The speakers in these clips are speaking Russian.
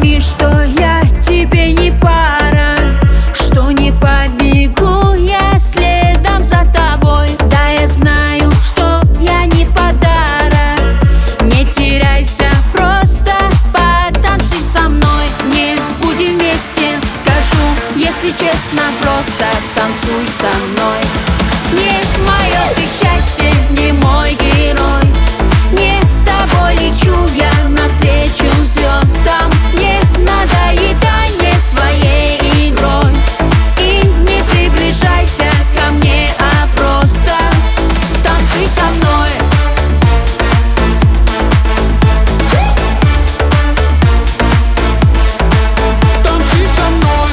Пойми, что я тебе не пара, что не побегу я следом за тобой. Да, я знаю, что я не подарок. Не теряйся, просто потанцуй со мной. Не будем вместе, скажу, если честно, просто танцуй со мной. Не мое ты счастье, не мой герой. Не с тобой лечу я навстречу звездам. Не надоедай мне своей игрой и не приближайся ко мне, а просто танцуй со мной. Танцуй со мной.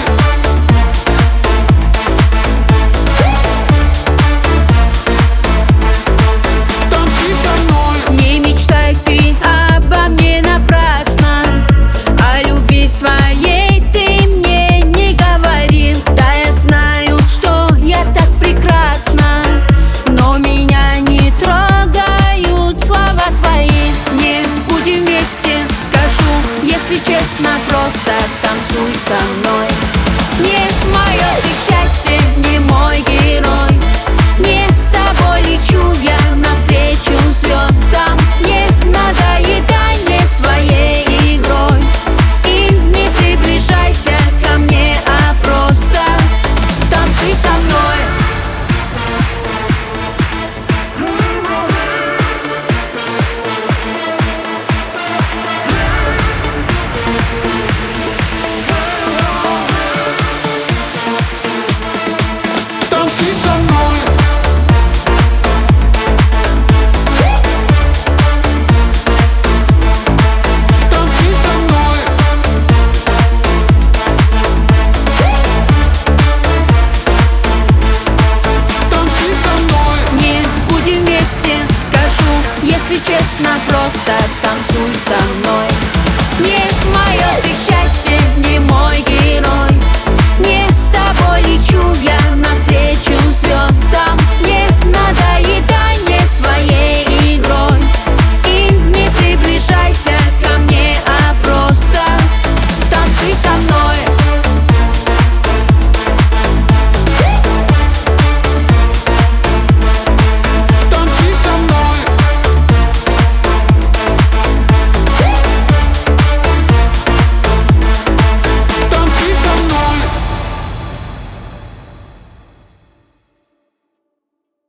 Танцуй со мной. Не мечтай ты обо мне напрасно, о любви своей ты мне не говорил. Да, я знаю, что я так прекрасна, но меня не трогают слова твои. Не будем вместе, скажу, если честно, просто танцуй со мной.